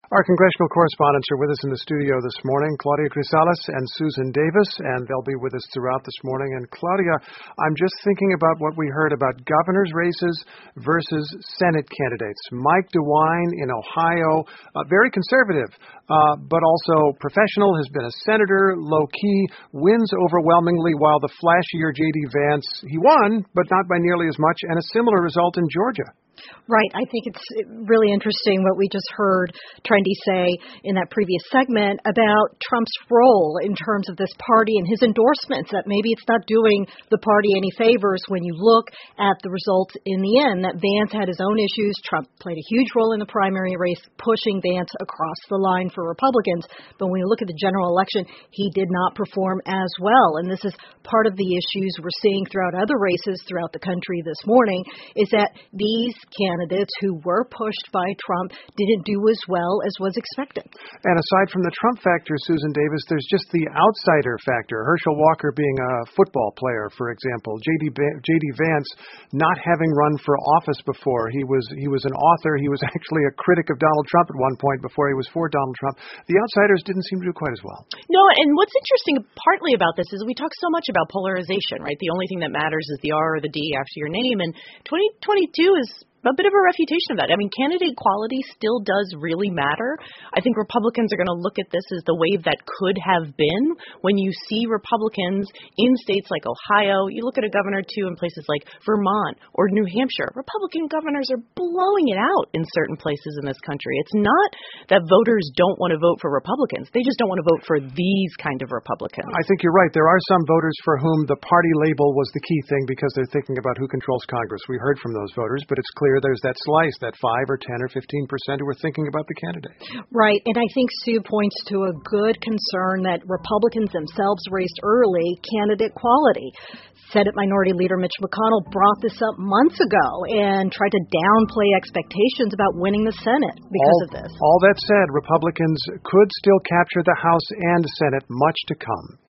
Our congressional correspondents are with us in the studio this morning, Claudia Crisales and Susan Davis, and they'll be with us throughout this morning. And Claudia, I'm just thinking about what we heard about governor's races versus Senate candidates. Mike DeWine in Ohio, very conservative, but also professional, has been a senator, low-key, wins overwhelmingly, while the flashier J.D. Vance, he won, but not by nearly as much, and a similar result in Georgia. Right. I think it's really interesting what we just heard Trendy say in that previous segment about Trump's role in terms of this party and his endorsements, that maybe it's not doing the party any favors when you look at the results in the end, that Vance had his own issues. Trump played a huge role in the primary race, pushing Vance across the line for Republicans. But when you look at the general election, he did not perform as well. And this is part of the issues we're seeing throughout other races throughout the country this morning, is that these candidates who were pushed by Trump didn't do as well as was expected. And aside from the Trump factor, Susan Davis, there's just the outsider factor. Herschel Walker being a football player, for example. J.D. Vance not having run for office before. He was an author. He was actually a critic of Donald Trump at one point before he was for Donald Trump. The outsiders didn't seem to do quite as well. No, and what's interesting partly about this is we talk so much about polarization, right? The only thing that matters is the R or the D after your name, and 2022 is a bit of a refutation of that. I mean, candidate quality still does really matter. I think Republicans are going to look at this as the wave that could have been. When you see Republicans in states like Ohio, you look at a governor, too, in places like Vermont or New Hampshire, Republican governors are blowing it out in certain places in this country. It's not that voters don't want to vote for Republicans. They just don't want to vote for these kind of Republicans. I think you're right. There are some voters for whom the party label was the key thing because they're thinking about who controls Congress. We heard from those voters, but it's clear there's that slice, that 5 or 10 or 15% who are thinking about the candidate. Right, and I think Sue points to a good concern that Republicans themselves raised early, candidate quality. Senate Minority Leader Mitch McConnell brought this up months ago and tried to downplay expectations about winning the Senate because of this. All that said, Republicans could still capture the House and Senate, much to come.